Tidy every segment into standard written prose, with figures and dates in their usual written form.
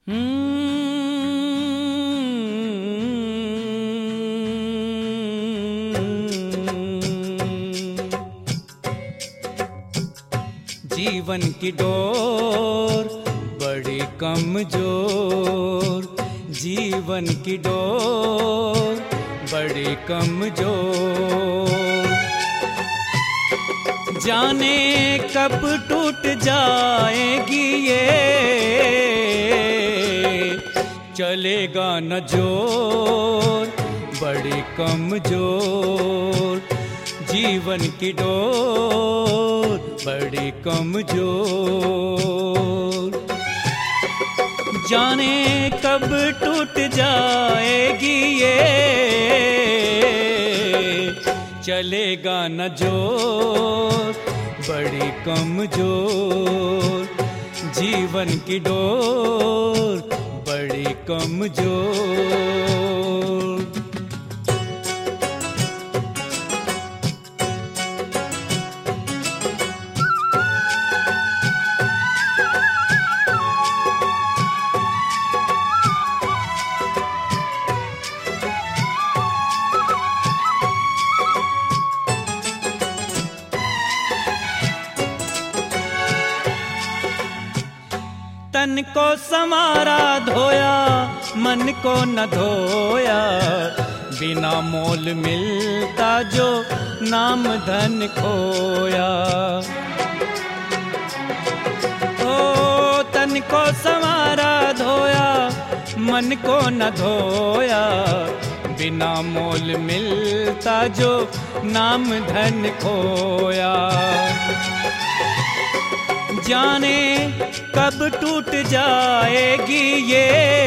जीवन की डोर बड़ी कमजोर, जीवन की डोर बड़ी कमजोर। जाने कब टूट जाएगी ये, चलेगा न जोर बड़ी कमजोर। जीवन की डोर बड़ी कमजोर। जाने कब टूट जाएगी ये, चलेगा न जोर बड़ी कमजोर। जीवन की डोर बड़ी कमजोर। तन को संवारा धोया, मन को न धोया, बिना मोल मिलता जो नाम धन खोया। ओ तन को संवारा धोया, मन को न धोया, बिना मोल मिलता जो नाम धन खोया। जाने कब टूट जाएगी ये,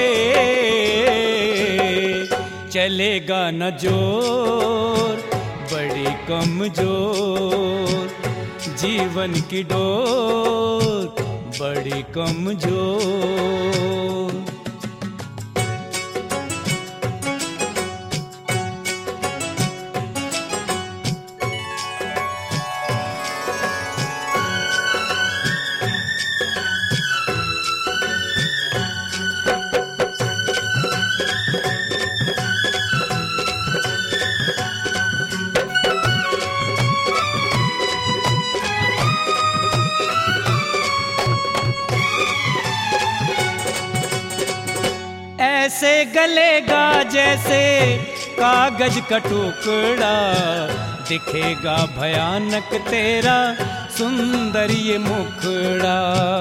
चलेगा न जोर बड़ी कमजोर। जीवन की डोर बड़ी कमजोर। ऐसे गलेगा जैसे कागज का टुकड़ा, दिखेगा भयानक तेरा सुंदर ये मुखड़ा।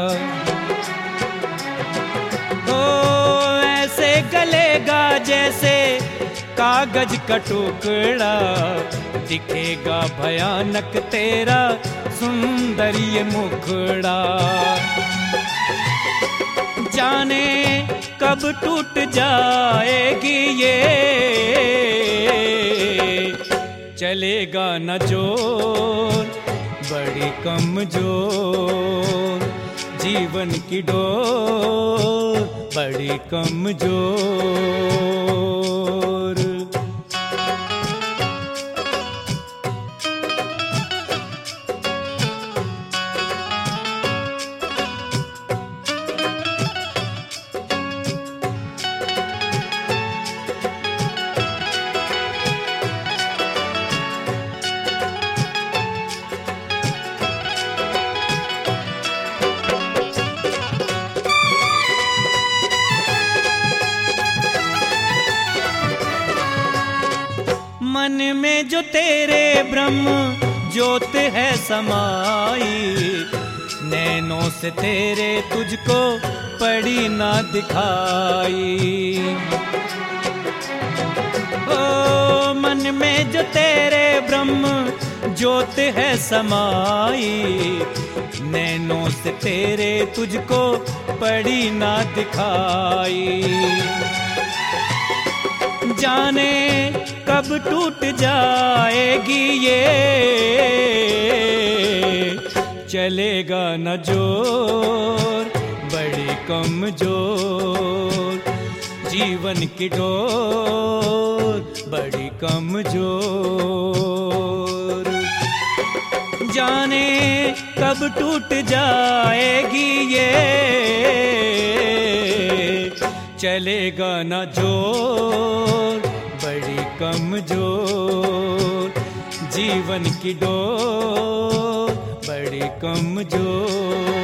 ओ ऐसे गलेगा जैसे कागज का टुकड़ा, दिखेगा भयानक तेरा सुंदर ये मुखड़ा। जाने कब टूट जाएगी ये, चलेगा न जोर बड़ी कमजोर। जीवन की डोर बड़ी कमजोर। मन में जो तेरे ब्रह्म ज्योत है समाई, नैनों से तेरे तुझको पड़ी ना दिखाई। ओ मन में जो तेरे ब्रह्म ज्योत है समाई, नैनों से तेरे तुझको पड़ी ना दिखाई। जाने कब टूट जाएगी ये, चलेगा न जोर बड़ी कमजोर। जीवन की डोर बड़ी कमजोर। जाने कब टूट जाएगी ये, चलेगा न जोर, बड़ी कमजोर जीवन की डोर, बड़ी कमजोर।